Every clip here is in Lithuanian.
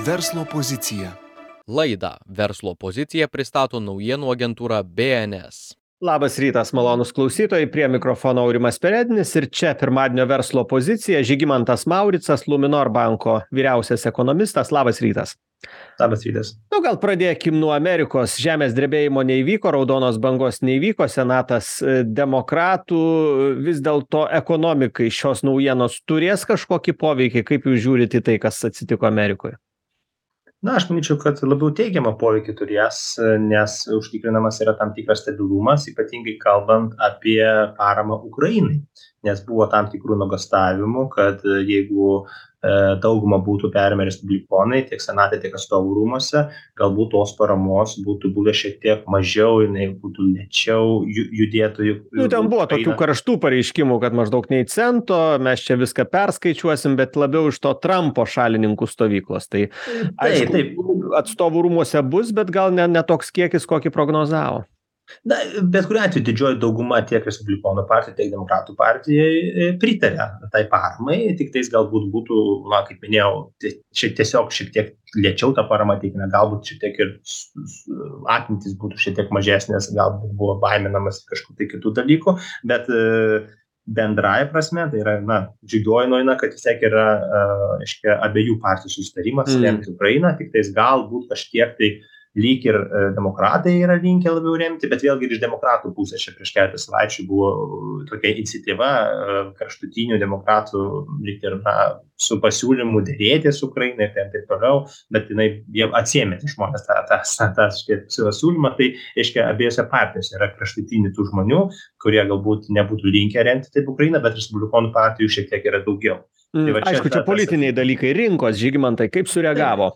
Verslo pozicija. Laidą Verslo pozicija pristato naujienų agentūra BNS. Labas rytas, malonūs klausytojai, prie mikrofono Aurimas Peredinis ir čia pirmadienio verslo pozicija Žygimantas Mauricas, Luminor banko vyriausias ekonomistas. Labas rytas. Labas rytas. Gal pradėkim nuo Amerikos. Žemės drebėjimo neįvyko, raudonos bangos neįvyko, senatas demokratų. Vis dėlto ekonomikai šios naujienos turės kažkokį poveikį, kaip jūs žiūrite į tai, kas atsitiko Amerikoje? Na, aš manyčiau, kad labiau teigiamą poveikį turės, nes užtikrinamas yra tam tikras stabilumas, ypatingai kalbant apie paramą Ukrainai. Nes buvo tam tikrų nuogąstavimų, kad jeigu daugumą būtų perėmę respublikonai, tiek senate, tiek atstovų rūmuose, galbūt tos paramos būtų buvę šiek tiek mažiau, jinai būtų lėčiau judėtų. Ten buvo tokių karštų pareiškimų, kad maždaug nei cento, mes čia viską perskaičiuosim, bet labiau iš to Trumpo šalininkų stovyklos. Tai aišku, taip. Atstovų rūmuose bus, bet gal ne toks kiekis, kokį prognozavo. Na, bet kuriuo atveju didžioji dauguma tiek respublikonų partijai, tiek demokratų partijai pritarė tai paramai, tik tais galbūt būtų, na, kaip minėjau, tiesiog šiek tiek lėčiau tą paramą teikime, galbūt šiek tiek ir apimtys būtų šiek tiek mažesnės, galbūt buvo baiminamas kažkokių tai kitų dalykų, bet bendrąja prasme, tai yra, na, džiugioji naujiena, kad vis tiek yra, aiškiai, abiejų partijų susitarimas remti Ukrainą, tik tais galbūt kažkiek tai lyg ir demokratai yra linkę labiau remti, bet vėlgi ir iš demokratų pusės čia prieš keletą savaičių buvo tokia iniciatyva kraštutinių demokratų lyg ir su pasiūlymu derėtis su Ukrainai ir taip toliau, bet jie atsiėmė žmonės tą siūlymą, tai aiškiai abiejose partijose yra kraštutinių tų žmonių, kurie galbūt nebūtų linkę remti taip Ukrainą, bet respublikonų partijų šiek tiek yra daugiau. Aišku, čia politiniai dalykai, rinkos, Žygimantai, kaip sureagavo?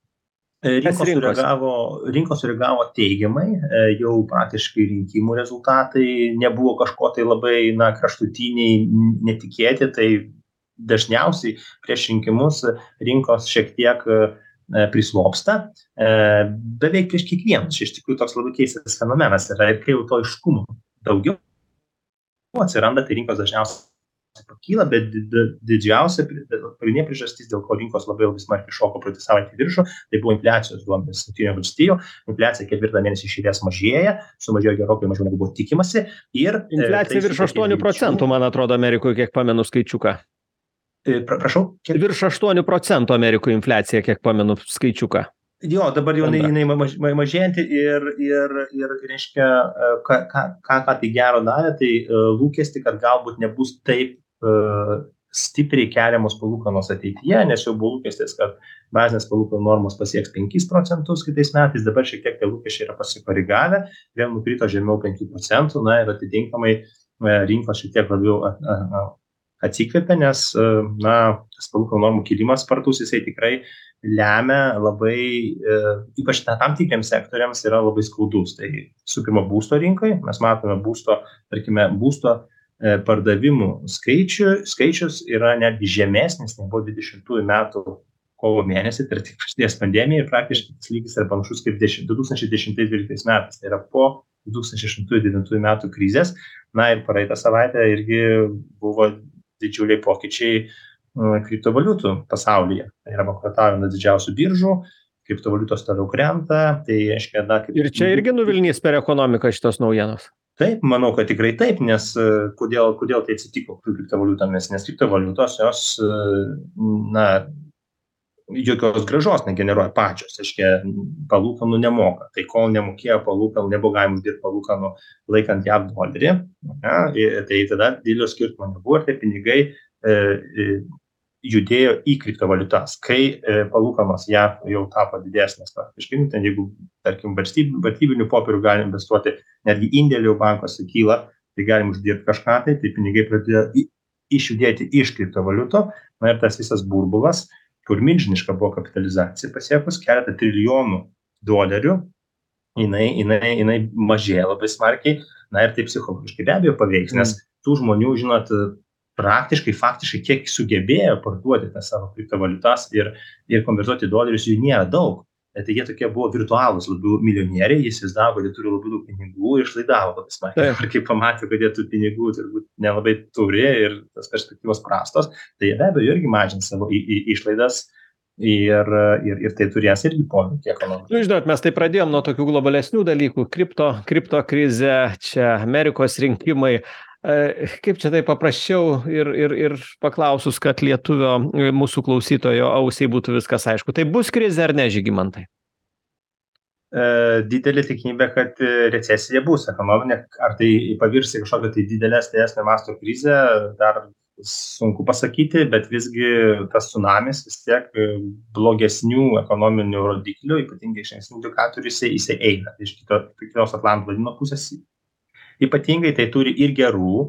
Rinkos sureagavo teigiamai, jau praktiškai rinkimų rezultatai nebuvo kažko tai labai kraštutiniai netikėti, tai dažniausiai prieš rinkimus rinkos šiek tiek prislopsta, beveik prieš kiekvienas, iš tikrųjų toks labai keistas fenomenas yra ir kai jau to aiškumo daugiau atsiranda, tai rinkos dažniausiai pakyla, bet didžiausia pagrindinė priežastis, dėl ko rinkos labai smarkiai šoko praeitą savaitę į viršų, tai buvo infliacijos duomenys Jungtinių valstijų. Infliacija ketvirtą mėnesį iš eilės mažėja, sumažėjo gerokai mažiau negu buvo tikimasi. Ir infliacija virš 8%, man atrodo, Amerikoje, kiek pamenu skaičiuką. Prašau? Virš 8% Amerikoje infliacija, kiek pamenu skaičiuką. Jo, dabar jau jinai mažėjanti ir reiškia, ką tai gero davė, tai lūkesti, kad galbūt nebus taip stipriai keliamos palūkanos ateityje, nes jau buvo lūkestis, kad bazinės palūkanų normos pasieks 5% kitais metais, dabar šiek tiek tie lūkesčiai yra pasikorigavę, vėl nukrito žemiau 5%, na ir atitinkamai rinkos šiek tiek labiau atsikvėpė, nes tas palūkanų normų kilimas spartus, jisai tikrai lemia labai, ypač tam tikriems sektoriams yra labai skaudus. Tai su pirma būsto rinkai, mes matome būsto pardavimų skaičius yra netgi žemesnis negu 20 metų kovo mėnesį, tai tik prasidės pandemija ir praktiškai tas lygis yra panašus kaip 2010-2012 metais, tai yra po 2008-2009 metų krizės. Na ir praeitą savaitę irgi buvo didžiuliai pokyčiai kriptovaliutų pasaulyje. Tai yra bankrutavę nuo didžiausių biržų, kriptovaliutos toliau krenta. Tai reiškia, ir čia irgi nuvilnys per ekonomiką šitos naujienos. Taip, manau, kad tikrai taip, nes kodėl tai atsitiko kriptovaliutomis, nes kriptovaliutos jos, jokios grąžos negeneruoja pačios, reiškia, palūkanų nemoka. Tai kol nemokėjo palūkanų, nebuvo galima uždirbti palūkanų laikant JAV dolerį, tai tada didelio skirtumo nebuvo ir tie pinigai judėjo į kriptovaliutas, kai palūkanos JAV jau tapo didesnės. Praktiškai, ten jeigu, tarkim, vertybinių popierių galim investuoti, netgi indėlių bankuose kyla, tai galim uždirbti kažką, tai pinigai pradėjo išjudėti iš kriptovaliuto, na ir tas visas burbulas, kur milžiniška buvo kapitalizacija pasiekus keletą trilijonų dolerių, jinai mažėja labai smarkiai, na ir tai psichologiškai be abejo paveiks, nes tų žmonių, žinot, faktiškai kiek sugebėjo parduoti tas savo kriptovaliutas ir konvertuoti dolerius, jų nėra daug. Tai jie tokie buvo virtualūs labiau milijonieriai, jis įsisdavo, kad jie turi labai daug pinigų ir išlaidavo labai smarkiai. Ir kai pamatė, kad jie tų pinigų turbūt nelabai turi ir tas perspektyvos prastos, tai jie be abejo irgi mažins savo išlaidas ir tai turės irgi poveikį ekonomikai. Nu, žinot, mes tai pradėjom nuo tokių globalesnių dalykų, kripto krizė, čia Amerikos rinkimai. Kaip čia tai paprasčiau ir paklausus, kad lietuvio mūsų klausytojo ausiai būtų viskas aišku. Tai bus krizė ar ne, Žygimantai? Didelė tikimybė, kad recesija bus ekonominė, ar tai pavirs į kažkokią tai didesnio masto krizę, dar sunku pasakyti, bet visgi tas tsunamis vis tiek blogesnių ekonominių rodiklių, ypatingai iš ankstinių indikatorių, jisai eina iš kitos Atlanto vandenyno pusės. Ypatingai tai turi ir gerų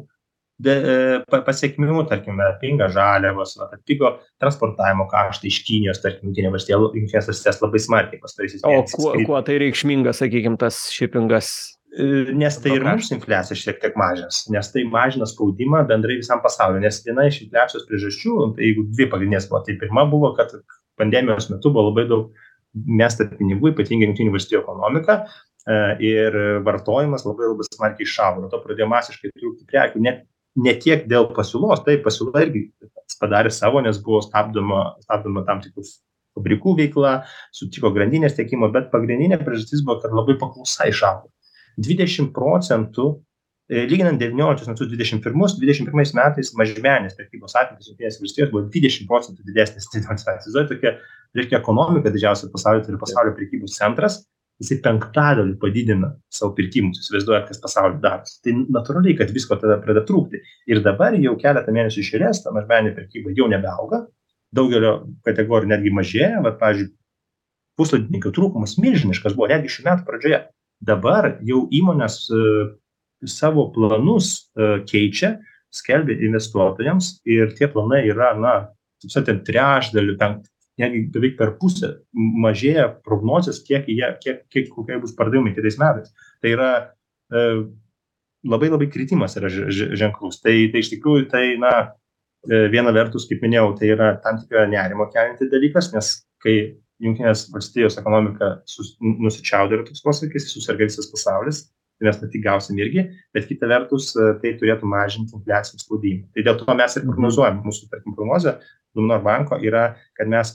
pasiekmių, tarkime, pinga žaliavos, atpigo transportavimo kaštai iš Kinijos, tarkim, Jungtinės valstijos labai smarkiai pastaraisiais mėnesiais. O kuo tai reikšminga, sakykim, tas šipingas? Nes tai ir mūsų infliacija šiek tiek mažins, nes tai mažina spaudimą bendrai visam pasauliu, nes viena iš infliacijos priežasčių, tai jeigu dvi pagrindinės buvo, tai pirma buvo, kad pandemijos metu buvo labai daug mesta pinigų, ypatingai Jungtinių valstijų ekonomika, ir vartojimas labai smarkiai išaugo, nuo to pradėjo masiškai trūkti prekių, ne tiek dėl pasiūlos, tai pasiūla irgi padarė savo, nes buvo stabdoma tam tikrus fabrikų veikla, sutiko grandinės tiekimo, bet pagrindinė priežastis buvo, kad labai paklausa išaugo. 20%, lyginant 19 metus 21 metais mažmeninės prekybos apimtys Jungtinės valstijos buvo 20% didesnis. Įsivaizduoju, tokia, reiškia, ekonomika didžiausia pasaulyje, tai yra pasaulio prekybos centras, jisai 5% padidina savo pirkimus, įsivaizduoja, kas pasaulyje darosi. Tai natūraliai, kad visko tada pradeda trūkti. Ir dabar jau keletą mėnesių iš eilės ta mažmeninė prekyba jau nebeauga, daugelio kategorijų netgi mažėja, bet, pavyzdžiui, puslaidininkių trūkumas milžiniškas buvo netgi šių metų pradžioje. Dabar jau įmonės savo planus keičia, skelbia investuotojams ir tie planai yra, trečdaliu, netgi beveik per pusę mažėja prognozės, kokie bus pardavimai kitais metais. Tai yra labai kritimas yra ženklus. Tai iš tikrųjų, viena vertus, kaip minėjau, tai yra tam tikra nerimo kelianti dalykas, nes kai Jungtinės valstijos ekonomika nusičiaudė, ir toks posakis, suserga visas pasaulis, tai mes tik gausim irgi, bet kita vertus tai turėtų mažinti infliacijos spaudimą. Tai dėl to mes ir prognozuojam, mūsų, tarkim, prognozė Luminor banko yra, kad mes,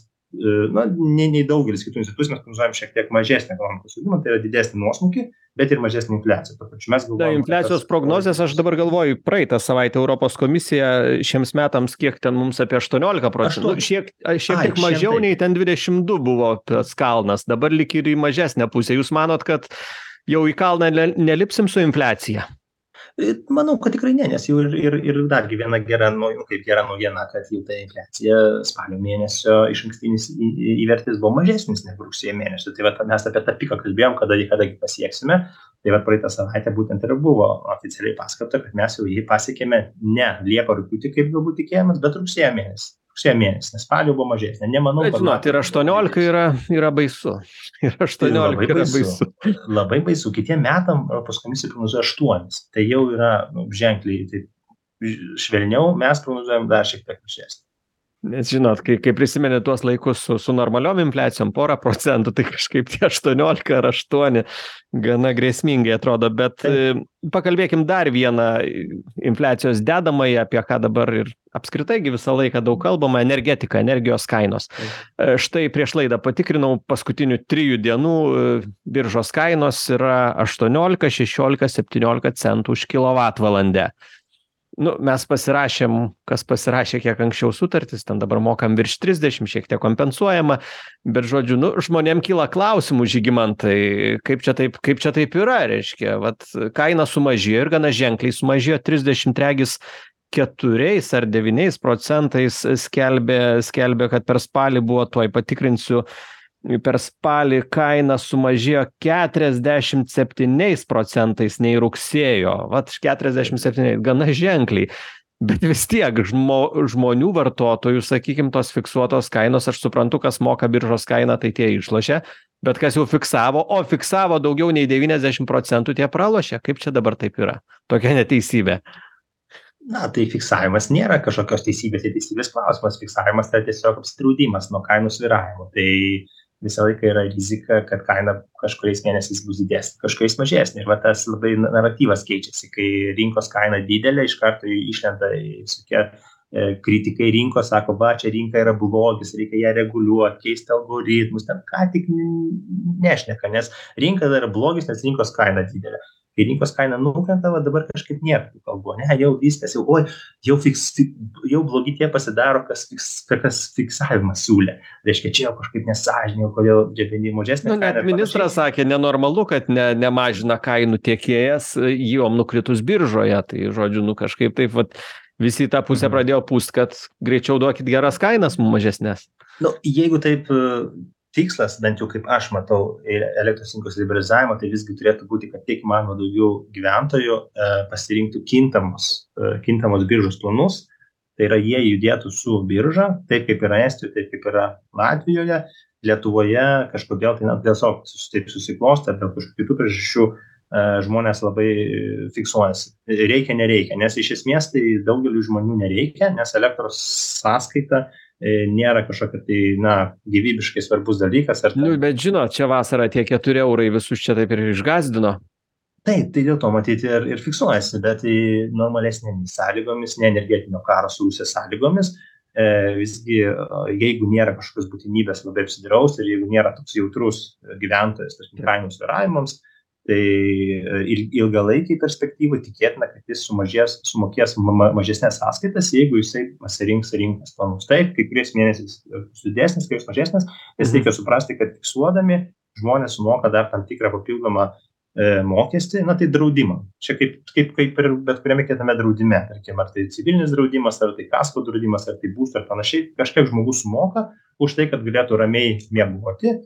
nei daugelis kitų institucijų, mes prognozuojam šiek tiek mažesnį ekonomikos augimą, tai yra didesnį nuosmukį, bet ir mažesnį infliaciją. Infliacijos prognozės, aš dabar galvoju, praeitą savaitę Europos komisija šiems metams, kiek ten mums apie 18%, šiek tiek mažiau nei ten 22 buvo tas kalnas, dabar lik ir į mažesnę pusę. Jūs manot, kad jau į kalną nelipsim su infliacija? Manau, kad tikrai ne, nes jau ir dargi viena gera naujiena, kad jau ta infliacija spalio mėnesio išankstinis įvertis buvo mažesnis negu rugsėjo mėnesio. Tai mes apie tą piką kalbėjom, kada pasieksime. Tai praeitą savaitę būtent ir buvo oficialiai paskelbta, kad mes jau jį pasiekėme ne Liepą rugpjūtį, kaip galbūt tikėjomės, bet rugsėjo mėnesį, nes spalio buvo mažesnė. Nemanau, bet žinot, ir 18 yra baisu. Ir 18 yra baisu. Labai baisu. Kitiem metam Europos komisija prognozuoja 8. Tai jau yra ženkliai švelniau, mes prognozuojam dar šiek tiek mažesnį. Nes žinot, kai prisimenė tuos laikus su normaliom infliacijom, 1%, tai kažkaip tie 18 ar 8 gana grėsmingai atrodo. Bet pakalbėkim dar vieną infliacijos dedamąją, apie ką dabar ir apskritai visą laiką daug kalbama, energetika, energijos kainos. Štai prieš laidą patikrinau, paskutinių 3 dienų biržos kainos yra 18, 16, 17 centų už kilovatvalandę. Mes pasirašėm, kas pasirašė kiek anksčiau sutartis, ten dabar mokam virš 30, šiek tiek kompensuojama, bet žodžiu, žmonėm kyla klausimų, Žygimantai, kaip čia taip yra, reiškia, kaina sumažėjo ir gana ženkliai sumažėjo, 34 ar 9% skelbė, kad per spalį buvo, tuoj patikrinsiu, per spalį kaina sumažėjo 47% nei rugsėjo. 47, gana ženkliai. Bet vis tiek žmonių vartotojų, sakykim, tos fiksuotos kainos, aš suprantu, kas moka biržos kainą, tai tie išlošia, bet kas jau fiksavo daugiau nei 90%, tie pralošia. Kaip čia dabar taip yra? Tokia neteisybė. Tai fiksavimas nėra kažkokios teisybės klausimas. Fiksavimas tai tiesiog apsidraudimas nuo kainų svyravimo. Tai visą laiką yra rizika, kad kaina kažkuriais mėnesiais bus didesnė, kažkuriais mažesnė. Ir tas labai naratyvas keičiasi, kai rinkos kaina didelė, iš karto išlenda visokie kritikai rinkos sako, va, čia rinka yra blogis, reikia ją reguliuoti, keisti algoritmus, ten ką tik nešneka, nes rinka yra blogis, nes rinkos kaina didelė. Kai rinkos kaina nukrenta, va dabar kažkaip nėra tų kalbų, ne, jau viskas, jau blogi tie pasidaro, kas fiksavimas siūlė. Reiškia, čia jau kažkaip nesąžinė, kodėl džepinį mažesnė kaina. Net ministras sakė, nenormalu, kad nemažina kainų tiekėjas, jom nukritus biržoje, tai žodžiu, kažkaip taip, vat, visi tą pusę pradėjo pūst, kad greičiau duokit geras kainas mažesnės. Jeigu taip tikslas, bent jau kaip aš matau, elektros rinkos liberalizavimo, tai visgi turėtų būti, kad tiek įmanoma daugiau gyventojų pasirinktų kintamos biržos planus, tai yra jie judėtų su birža, taip kaip yra Estijoje, taip kaip yra Latvijoje, Lietuvoje kažkodėl tai tiesiog taip susiklosto, ar dėl kažkokių kitų priežasčių žmonės labai fiksuojasi. Reikia, nereikia, nes iš esmės tai daugeliu žmonių nereikia, nes elektros sąskaita nėra kažkokia tai, gyvybiškai svarbus dalykas. Bet žinot, čia vasarą tie 4 eurai visus čia taip ir išgazdino. Taip, tai dėl to matyti ir fiksuojasi, bet normalesnėmis sąlygomis, ne energetinio karo su Rusija sąlygomis, visgi, jeigu nėra kažkokios būtinybės labai apsidrausti ir jeigu nėra toks jautrus gyventojas, kainų svyravimams, tai ilgalaikiai perspektyvai tikėtina, kad jis sumokės mažesnės sąskaitas, jeigu jisai pasirinks rinkos planus. Taip, kai kuriais mėnesiais didesnis, kai mažesnis, nes reikia suprasti, kad fiksuodami žmonės sumoka dar tam tikrą papildomą mokestį, tai draudimą. Čia kaip ir bet kuriame kitame draudime, tarkim, ar tai civilinis draudimas, ar tai kasko draudimas, ar tai būsto ir panašiai, kažkiek žmogus sumoka už tai, kad galėtų ramiai miegoti,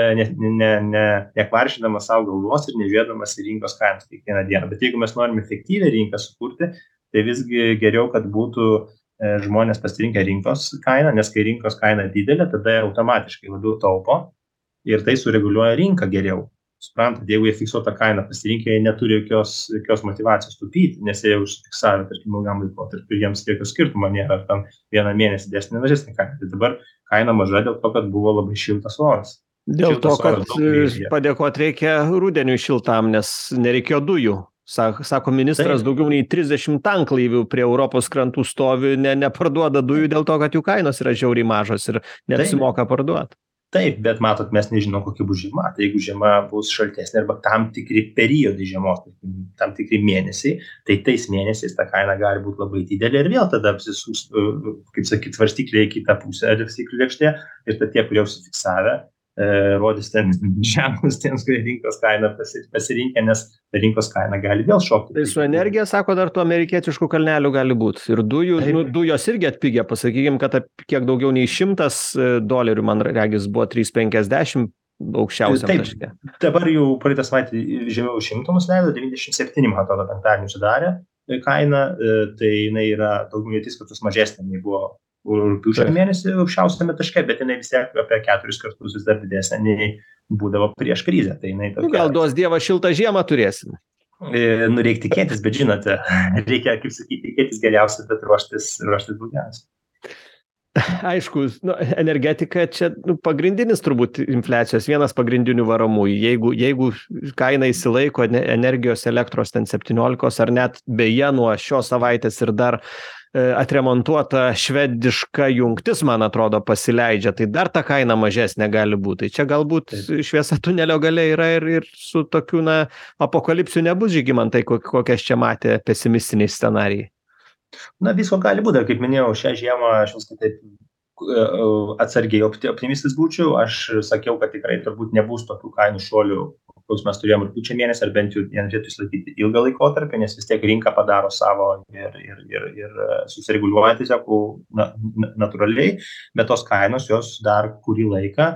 nekvaršindamas savo galvos ir nežiūrėdamas į rinkos kainas kiekvieną dieną. Bet jeigu mes norime efektyvią rinką sukurti, tai visgi geriau, kad būtų žmonės pasirinkę rinkos kainą, nes kai rinkos kaina didelė, tada automatiškai labiau taupo ir tai sureguliuoja rinką geriau. Suprantat, jeigu jie fiksuotą kainą pasirinkę, jie neturi jokios motyvacijos taupyti, nes jie jau užsifiksavę, tarkim, ilgam laikotarpiu, jiems jokio skirtumo nėra, ar tam vieną mėnesį didesnė mažesnė kaina. Tai dabar kaina maža dėl to, kad buvo labai šiltas oras. Dėl to, kad padėkoti reikia rudeniui šiltam, nes nereikėjo dujų. Sako ministras, daugiau nei 30 tanklaivių prie Europos krantų stovi, neparduoda dujų dėl to, kad jų kainos yra žiauriai mažos ir neapsimoka parduoti. Taip, bet matot, mes nežinom, kokia bus žiema. Tai jeigu žiema bus šaltesnė arba tam tikri periodai žiemos, tam tikri mėnesiai, tai tais mėnesiais ta kaina gali būti labai didelė ir vėl tada apsisuks, kaip sakyt, svarstykliai į kitą pusę svarstyklių lėkštė ir tada tie, kurie užsifiksavę, rodys ten ženklus tiems, kurie rinkos kainą pasirinkę, nes rinkos kaina gali vėl šokti. Tai su energija, sako, dar tų amerikietiškų kalnelių gali būti. Ir dujos irgi atpigė, pasakykim, kad kiek daugiau nei $100, man regis, buvo 3,50 aukščiausiam taške. Dabar jau praeitą savaitę žemiau 100 nusileido, 97, man atrodo, penktadienį sudarė kaina, tai jinai yra daugiau nei 3 kartus mažesnė, nei buvo rugpjūčio mėnesį aukščiausiame taške, bet jinai vis tiek apie 4 kartus vis dar didesnė nei būdavo prieš krizę. Tai gal duos Dievas šiltą žiemą turėsim? Reikia tikėtis, bet žinote, reikia, kaip sakyti, tikėtis geriausia, bet ruoštis blogiausia. Aišku, energetika čia pagrindinis turbūt infliacijos, vienas pagrindinių varomųjų. Jeigu kaina įsilaiko energijos, elektros ten 17 ar net beje nuo šios savaitės ir dar atremontuota švediška jungtis, man atrodo, pasileidžia, tai dar ta kaina mažesnė gali būti. Tai čia galbūt šviesa tunelio gale yra ir su tokiu apokalipsiu nebus, Žygimantai, kokias čia matė pesimistiniai scenarijai. Visko gali būti, kaip minėjau, šią žiemą aš viskai taip atsargiai optimistas būčiau. Aš sakiau, kad tikrai turbūt nebus tokių kainų šuolių, kokius mes turėjom rugpjūčio mėnesį, ar bent jau turėtų išlaikyti ilgą laikotarpį, nes vis tiek rinka padaro savo ir susireguliuoja tiesiog natūraliai, bet tos kainos jos dar kurį laiką,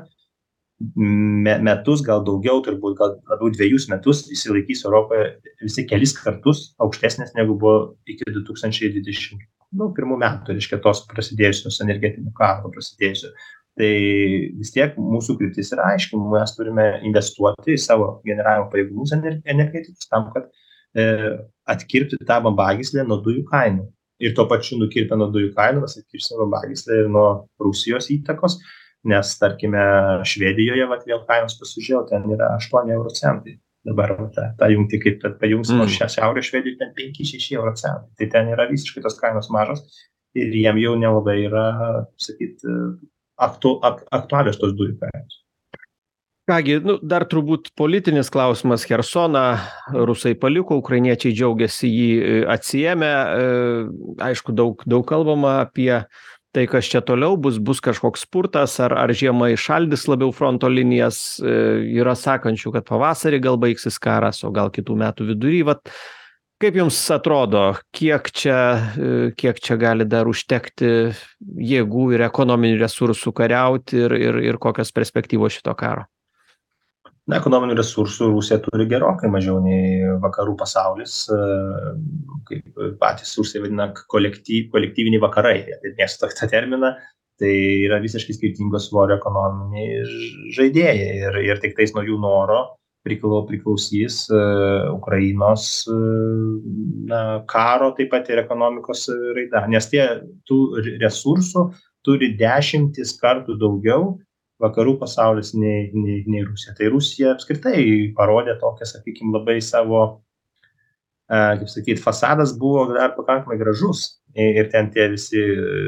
metus, gal daugiau, turbūt gal labiau 2 metus įsilaikys Europoje visi kelis kartus aukštesnės negu buvo iki 2021 metų, reiškia tos prasidėjusios energetinio karo prasidėjusios. Tai vis tiek mūsų kryptis yra aiški, mes turime investuoti į savo generavimo pajėgumus energetikos tam, kad atkirpti tą bambagyslę nuo dujų kainų. Ir tuo pačiu nukirpę nuo dujų kainų, mes atkirpsime bambagyslę ir nuo Rusijos įtakos, nes, tarkime, Švedijoje, vėl kainos pasižiūrėjau, ten yra 8 euro centai. Dabar tą jungtį, kaip pajungs nuo šiaurės Švedijoje, ten 5-6 euro centai. Tai ten yra visiškai tos kainos mažos. ir jiem jau nelabai yra, sakyt, aktualios tos dujų kainos. Kągi, dar turbūt politinis klausimas. Chersoną rusai paliko, ukrainiečiai džiaugiasi jį atsiėmę. Aišku, daug kalbama apie tai, kas čia toliau bus kažkoks spurtas, ar žiemą įšaldys labiau fronto linijas. Yra sakančių, kad pavasarį gal baigsis karas, o gal kitų metų vidury. Vat, kaip jums atrodo, kiek čia gali dar užtekti jėgų ir ekonominių resursų kariauti ir kokios perspektyvos šito karo? Na, ekonominių resursų Rusija turi gerokai mažiau nei vakarų pasaulis, kaip patys Rusai vadina kolektyviniai vakarai, tai mėgsta tą terminą, tai yra visiškai skirtingos svorio ekonominiai žaidėjai ir tik tais nuo jų noro priklausys Ukrainos karo, taip pat ir ekonomikos raida, nes tų resursų turi 10 kartų daugiau vakarų pasaulis nei Rusija. Tai Rusija apskritai parodė tokią, sakykime, labai savo, kaip sakyt, fasadas buvo dar pakankamai gražus. Ir ten tie visi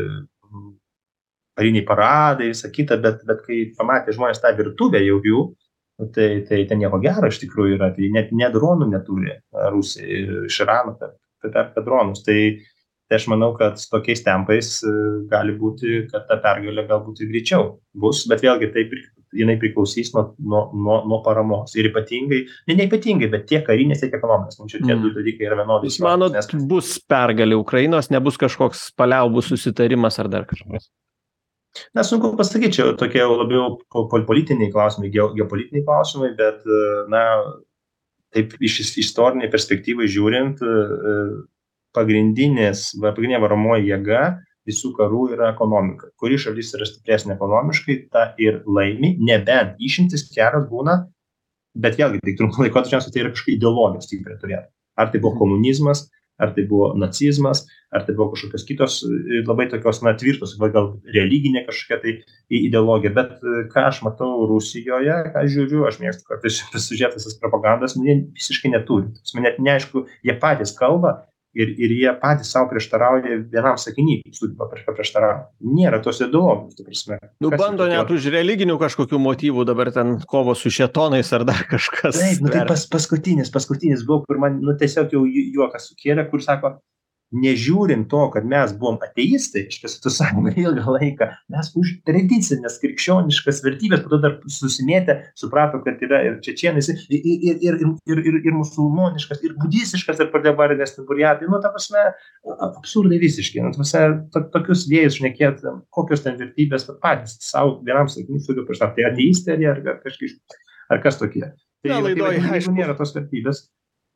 kariniai paradai, visa kita, bet kai pamatė žmonės tą virtuvę jau jų, tai ten nieko gero iš tikrųjų yra. Tai net dronų neturi Rusija iš Irano per dronus. Tai aš manau, kad tokiais tempais gali būti, kad ta pergalė galbūt ir greičiau bus, bet vėlgi jinai priklausys nuo paramos. Ir ypatingai, ne ypatingai, bet tiek karinės, tiek ekonominės. Čia tie du dalykai yra vienodai. Jūs manot, bus pergalė Ukrainos, nebus kažkoks paliaubų susitarimas ar dar kažkas? Na, sunku pasakyti, čia tokie labiau politiniai klausimai, geopolitiniai klausimai, bet, taip iš istoriniai perspektyvai žiūrint, pagrindinė varomoji jėga visų karų yra ekonomika. Kuri šalis yra stipresnė ekonomiškai, ta ir laimi, nebent išimtis kelios būna, bet vėlgi, tai trumpų laikotarpiu tai yra kažkokia ideologija stipriai turėti. Ar tai buvo komunizmas, ar tai buvo nacizmas, ar tai buvo kažkokios kitos labai tokios, tvirtos, gal religinė kažkokia tai ideologija. Bet ką aš matau Rusijoje, ką žiūriu, aš mėgstu kartais pasižiūrėti visas propagandas, jie visiškai neturi. Net neaišku, jie patys kalba, ir jie patys savo prieštarauja vienam sakiny, sugeba prieštarauja. Nėra tos ideologijos, ta prasme. Bando net už religinių kažkokių motyvų dabar ten kovo su šėtonais ar dar kažkas. Taip, tai paskutinis buvo, kur man tiesiog jau juokas sukėlė, kur sako, nežiūrint to, kad mes buvom ateistai, iš Sovietų Sąjunga ilgą laiką, mes už tradicinės krikščioniškas vertybės, po to dar susimėtę, suprato, kad yra ir čečėnais, ir musulmoniškas, ir budistiškas, ir pradėbarinės tiburiatai, ta prasme, absurdai visiškai, tokius vėjus šnekėt, kokios ten vertybės, patys savo vienam sakiniui sugeba prieštarauti, tai ateistai ar kas tokie. Tai jeigu nėra tos vertybės,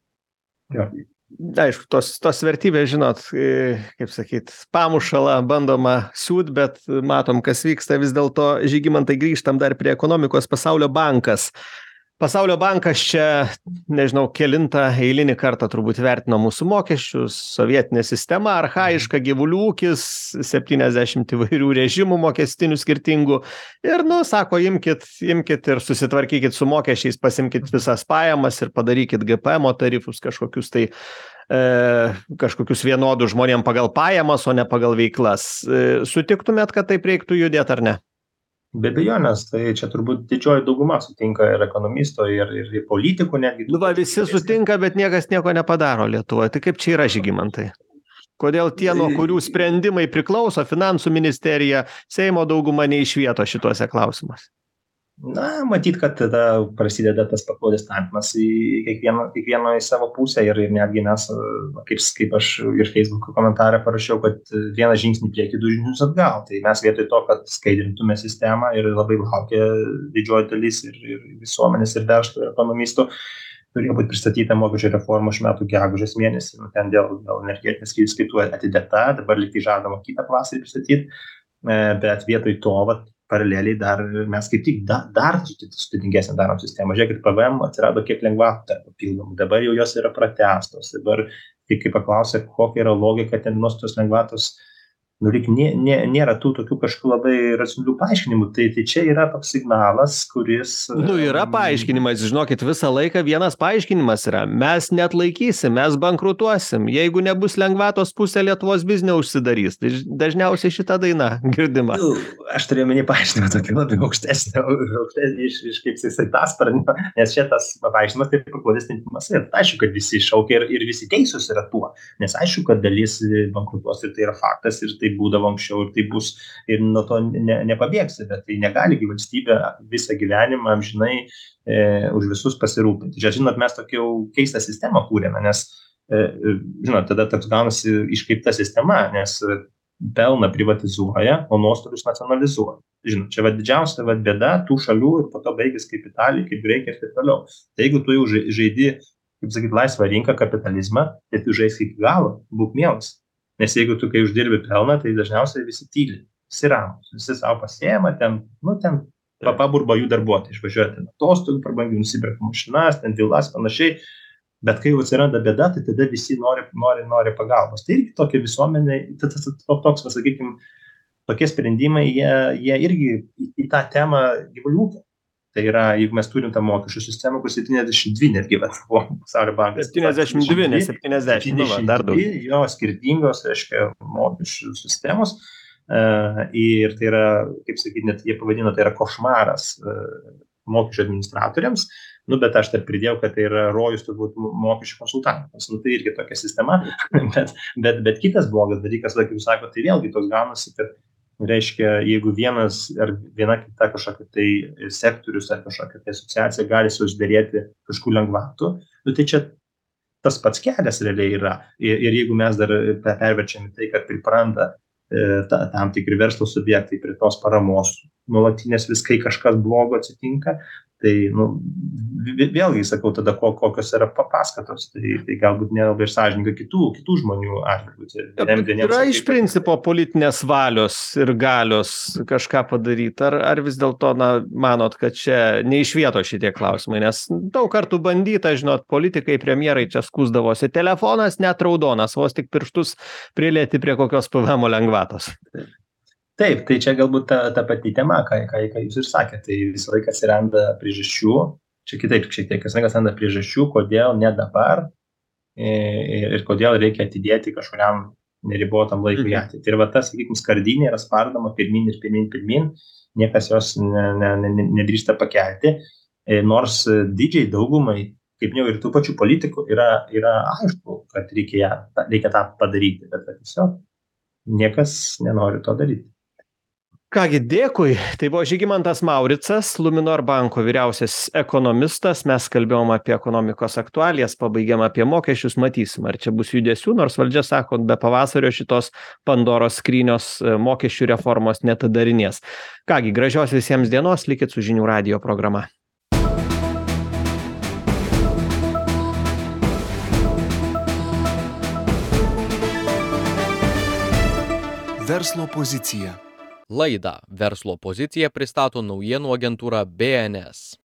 aišku, tos vertybės, žinot, kaip sakyt, pamušalą bandoma siūt, bet matom, kas vyksta. Vis dėlto, Žygimantai, grįžtam dar prie ekonomikos. Pasaulio bankas čia, nežinau, kelintą eilinį kartą turbūt vertino mūsų mokesčius, sovietinė sistema, archaiška, gyvulių ūkis, 70 įvairių režimų mokestinių skirtingų. Ir, sako, imkit ir susitvarkykit su mokesčiais, pasimkit visas pajamas ir padarykit GPM tarifus kažkokius tai kažkokius vienodus žmonėm pagal pajamas, o ne pagal veiklas. Sutiktumėt, kad taip reiktų judėti ar ne? Be abejonės, tai čia turbūt didžioji dauguma sutinka ir ekonomisto, ir politikų netgi. Visi sutinka, bet niekas nieko nepadaro Lietuvoje. Tai kaip čia yra, Žygimantai? Kodėl tie, nuo kurių sprendimai priklauso, finansų ministerija, Seimo dauguma neišvieto šituose klausimuose? Na, matyt, kad tada prasideda tas paklodės tampymas į kiekvieno į savo pusę ir netgi mes, kaip aš ir Facebook komentarą parašiau, kad vieną žingsnį priekį, 2 žingsnius atgal. Tai mes vietoj to, kad skaidrintume sistemą ir labai laukia didžioji dalis ir visuomenės, ir verslo, ir ekonomistų, turėjo būti pristatyta mokesčių reforma šių metų gegužės mėnesį, ten dėl energetinės skaitų atidėta, dabar lyg tai žadama kitą pavasarį pristatyti, bet vietoj to, paraleliai dar mes kaip tik dar sudėtingesnę darom sistemą. Žiūrėkit, PVM atsirado kiek lengvatų papildomų, dabar jau jos yra pratęstos. Dabar, kai paklausė, kokia yra logika ten tos lengvatos lyg nėra tų tokių kažkokių labai racionalių paaiškinimų. Tai čia yra toks signalas, kuris... Yra paaiškinimas, žinokit, visą laiką vienas paaiškinimas yra. Mes neatlaikysim, mes bankrutuosim. Jeigu nebus lengvatos, pusė Lietuvos biznio užsidarys. Tai dažniausiai šita daina girdima. Aš turėjau menį paaiškinimą tokį labai aukštesnį iš kaip jisai tasparnio, nes čia tas paaiškinimas taip paklodestintimas. Ir aišku, kad visi šaukia ir visi teisūs yra tuo. Nes aišku, kad dalis bankrutuos ir tai yra faktas ir tai būdavo anksčiau ir tai bus ir nuo to nepabėgsi, bet tai negali valstybė visą gyvenimą amžinai už visus pasirūpinti. Čia, žinot, mes tokią keistą sistemą kūrėme, nes, žinot, tada toks gaunasi iškreipta sistema, nes pelną privatizuoja, o nuostolius nacionalizuoja. Žinot, čia didžiausia bėda tų šalių ir po to baigis kaip Italija, kaip Graikija ir taip toliau. Tai jeigu tu jau žaidi, kaip sakyt, laisvą rinką, kapitalizmą, tai tu žaisk iki galo, būk mielas. Nes jeigu tu, kai uždirbi pelną, tai dažniausiai visi tyli, visi ramus, visi savo pasiema, ten paburba jų darbuotojai, išvažiuoja ten atostogų, prabangiai nusiperka mašinas, ten vilas, panašiai, bet kai jau atsiranda bėda, tai tada visi nori pagalbos. Tai irgi tokia visuomenė, toks, sakykim, tokie sprendimai, jie irgi į tą temą gyvulių. Tai yra, jeigu mes turim tą mokesčių sistemą, kur 72 netgi, pasaulio bankas. 72, ne 70, dar daugiau. Jo, skirtingos, reiškia, mokesčių sistemos. Ir tai yra, kaip sakyti, net jie pavadino, tai yra košmaras mokesčių administratoriams. Bet aš taip pridėjau, kad tai yra rojus turbūt mokesčių konsultantams. Tai irgi tokia sistema. bet kitas blogas dalykas, kaip jūs sakote, tai vėlgi toks gaunasi, kad reiškia, jeigu vienas ar viena kita kažkokia tai sektorius ar kažkokia tai asociacija gali susidarėti kažkokių lengvatų, tai čia tas pats kelias realiai yra. Ir jeigu mes dar perverčiame tai, kad pripranta tam tikri verslo subjektai prie tos paramos nuolatinės vis, kai kažkas blogo atsitinka, tai, vėlgi sakau tada, kokios yra paskatos, tai galbūt nelabai ir sąžininga kitų žmonių atžvilgiu. Yra iš principo politinės valios ir galios kažką padaryti, ar vis dėlto, manot, kad čia ne iš vietos šitie klausimai, nes daug kartų bandyta, žinot, politikai, premjerai čia skųsdavosi, telefonas net raudonas, vos tik pirštus prilieti prie kokios PVM lengvatos. Taip, tai čia galbūt ta pati tema, ką jūs ir sakėte, tai visą laiką atsiranda priežasčių, čia kitaip šiek tiek, atsiranda priežasčių, kodėl ne dabar ir kodėl reikia atidėti kažkuriam neribotam laikui ateitį. Ir tas, sakykime, skardinė yra spardoma pirmin, niekas jos nedrįsta pakelti, nors didžiai daugumai, kaip jau ir tų pačių politikų, yra aišku, kad reikia tą padaryti, bet tiesiog niekas nenori to daryti. Kągi, dėkui. Tai buvo Žygimantas Mauricas, Luminor banko vyriausias ekonomistas. Mes kalbėjom apie ekonomikos aktualijas, pabaigėm apie mokesčius, matysim, ar čia bus judesių, nors valdžia sako, be pavasario šitos Pandoros skrynios mokesčių reformos netadarinės. Kągi, gražios visiems dienos, likit su Žinių radijo programa. Verslo pozicija. Laidą Verslo pozicija pristato naujienų agentūra BNS.